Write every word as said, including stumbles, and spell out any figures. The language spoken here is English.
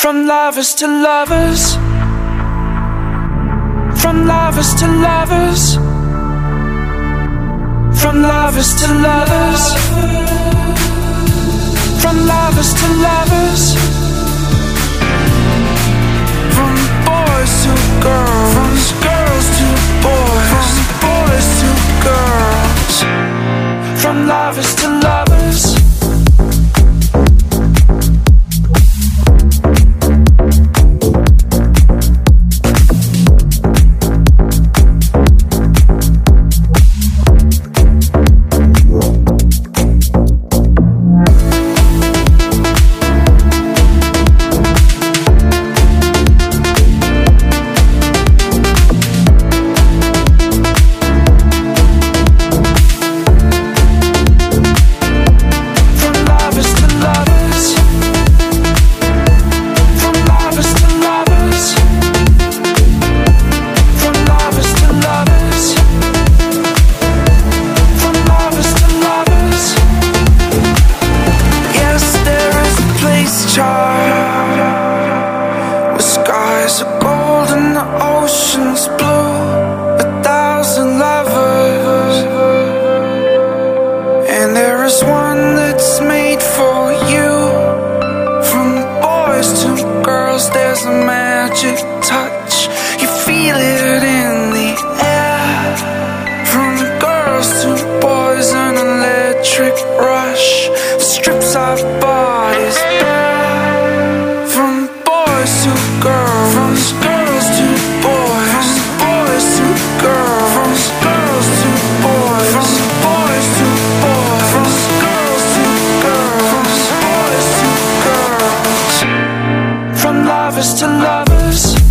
From lovers to lovers, from lovers to lovers, from lovers to lovers, from lovers to lovers, from boys to girls, from girls to boys, from boys to girls, from lovers to lovers. Where skies are gold and the ocean's blue, a thousand lovers, and there is one that's made for you. From boys to girls, there's a magic touch, you feel it in the air. From girls to boys, an electric rush strips our bodies bare. From boys to girls, from girls to boys, from boys to girls, from girls to boys, from boys to boys, from girls to girls, from boys to girls, from lovers to lovers.